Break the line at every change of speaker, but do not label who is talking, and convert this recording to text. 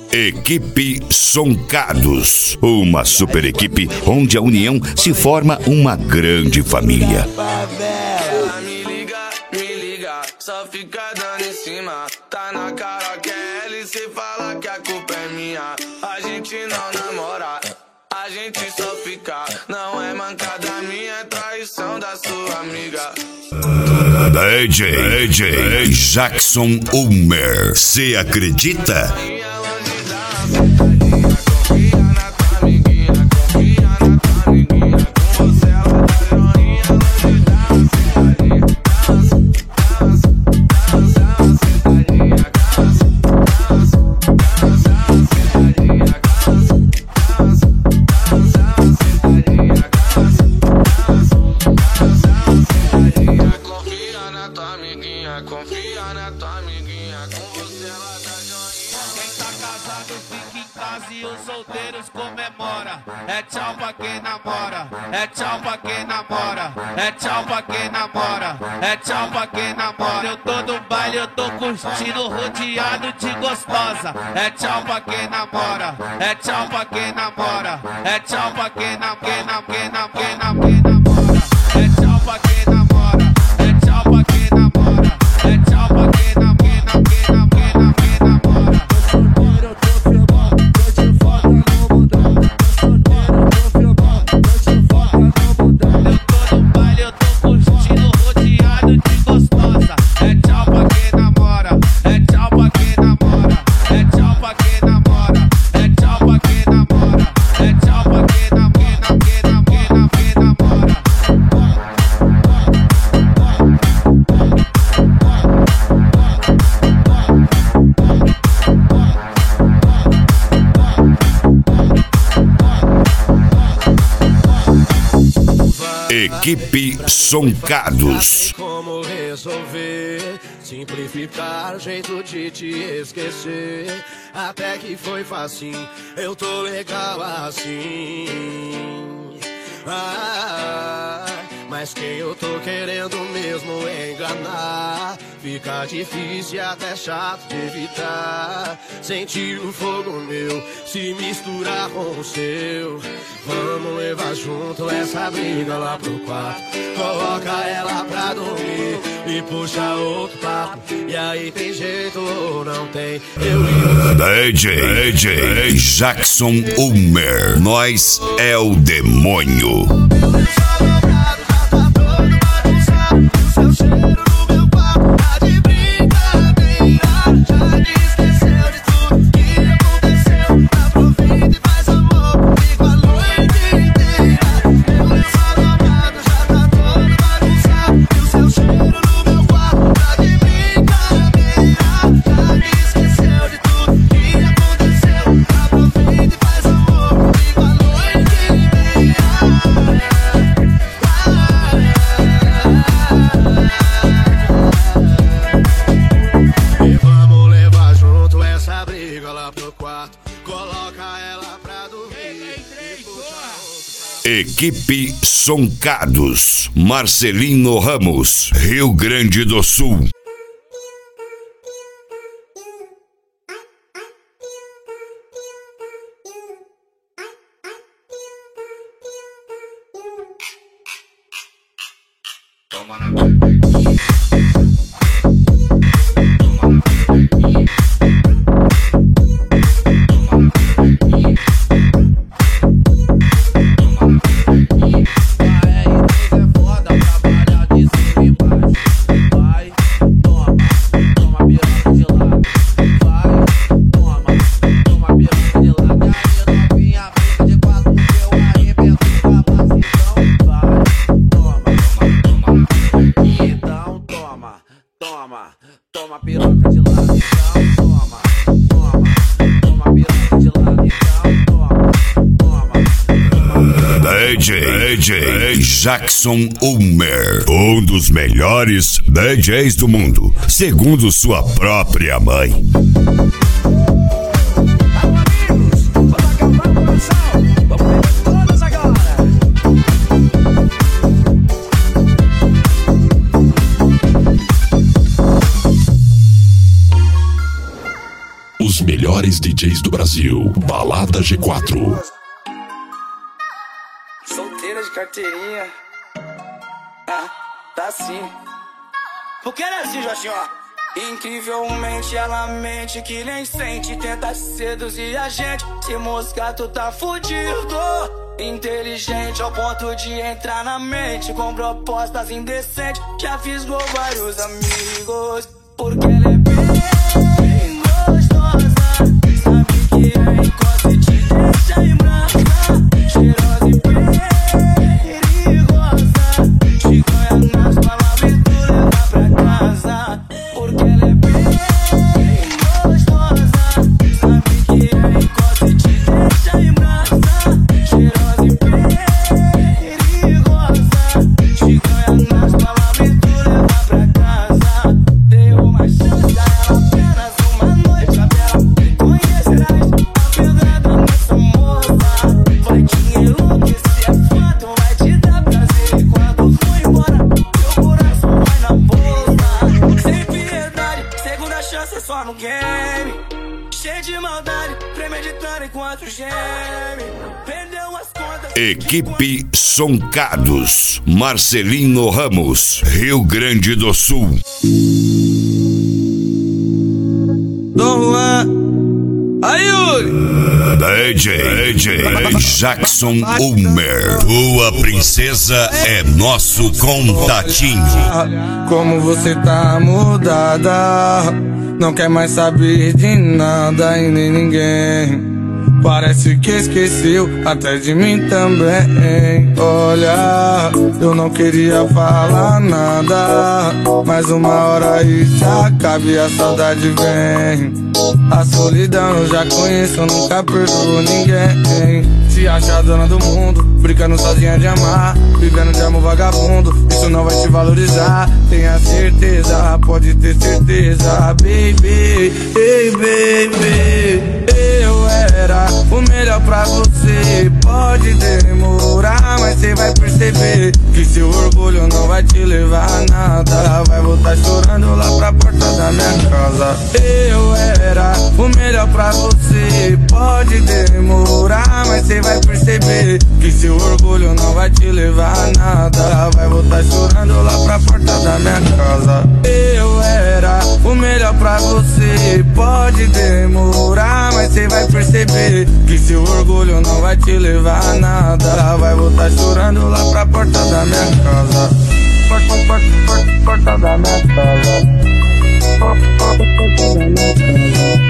Equipe Soncados, uma super equipe onde a união se forma uma grande família.
Me liga, só fica dando em cima. Tá na cara que é ela e cê fala que a culpa é minha. A gente não namora, a gente só fica. Não é mancada minha, é traição da sua amiga.
DJ Jackson Ulmer, cê acredita?
Confia na tua amiguinha, com você ela dá joinha.
Quem tá casado fica em casa e os solteiros comemora. É tchau pra quem namora, é tchau pra quem namora, é tchau pra quem namora, é tchau pra quem namora. Eu tô no baile, eu tô curtindo, rodeado de gostosa. É tchau pra quem namora, é tchau pra quem namora, é tchau pra quem namora, é tchau pra quem namora, é tchau pra quem namora. É tchau pra quem namora.
Eu tô filmando, tô de foca no mundão. Tô solteiro, tô filmando, tô de foca no mundão.
Eu tô no baile, eu tô curtindo, rodeado de gostosa. É tchau pra quem namora, é tchau pra quem namora, é tchau pra quem namora, é tchau pra quem namora, é tchau pra quem namora.
Equipe Soncados.
Como resolver, simplificar o jeito de te esquecer. Até que foi facinho, eu tô legal assim. Mas quem eu tô querendo mesmo é enganar. Fica difícil e até chato de evitar. Sentir o fogo meu se misturar com o seu. Vamos levar junto essa briga lá pro quarto. Coloca ela pra dormir e puxa outro papo. E aí tem jeito ou não tem?
DJ Jackson Ulmer, nós é o demônio.
Seu cheiro no meu quarto tá de brincadeira. Já te esqueceu de tudo que aconteceu. Aproveita e faz amor comigo a noite inteira. Meu lençol amado já tá todo bagunçado. E o seu cheiro no meu quarto tá de brincadeira. Já te esqueceu de tudo que aconteceu. Aproveita e faz amor comigo a noite inteira. E vamos levar junto essa briga lá pro quarto. Coloca ela pra dormir.
Equipe Soncados, Marcelino Ramos, Rio Grande do Sul.
Toma piroca de lado, então toma piroca de lado, então toma.
DJ Jackson Ulmer, um dos melhores DJs do mundo, segundo sua própria mãe.
Os melhores melhores DJs do Brasil. Balada G4.
Solteira de carteirinha. Ah, tá sim. Porque não é assim, Jorginho, ó. Incrivelmente ela mente que nem sente, tenta seduzir a gente. Se moscar tu tá fudido. Inteligente ao ponto de entrar na mente com propostas indecentes. Já fisgou vários amigos. Porque ela é bem gostosa. Sabe que é encosta e te deixa em branca. Cheirosa e perigosa. Te ganha nas palavras e tu leva pra casa. Porque ela é bem gostosa. Sabe que é encosta e te deixa em branca. Cheirosa e perigosa. Te ganha nas palavras e tu leva pra casa. Deu uma chance a ela, apenas uma noite a bela. Conhecerás a pegada nessa moça. Vai te enlouquecer, é fato, vai te dar prazer. E quando for embora, teu coração vai na bolsa. Sem piedade, segunda chance é só no game. Cheio de maldade, premeditando enquanto geme. Perdeu as contas.
Equipe Soncados, Marcelino Ramos, Rio Grande do Sul.
Dom Juan, Ayuri.
DJ Jackson Ulmer, tua princesa é nosso contatinho.
Como você tá mudada, não quer mais saber de nada e nem ninguém. Parece que esqueceu até de mim também. Olha, eu não queria falar nada, mas uma hora isso acaba e a saudade vem. A solidão eu já conheço, eu nunca perdoo ninguém. Se acha dona do mundo, brincando sozinha de amar, vivendo de amor vagabundo, isso não vai te valorizar. Tenha certeza, pode ter certeza, baby, hey baby. Eu era o melhor pra você. Pode demorar, mas cê vai perceber que seu orgulho não vai te levar a nada. Vai voltar chorando lá pra porta da minha casa. Eu era o melhor pra você. Pode demorar, mas cê vai perceber que seu orgulho não vai te levar a nada. Vai voltar chorando lá pra porta da minha casa. Eu era o melhor pra você. Pode demorar, mas cê vai perceber que seu orgulho não vai te levar a nada. Vai voltar chorando lá pra porta da minha casa. Porta da minha casa. Porta da minha casa.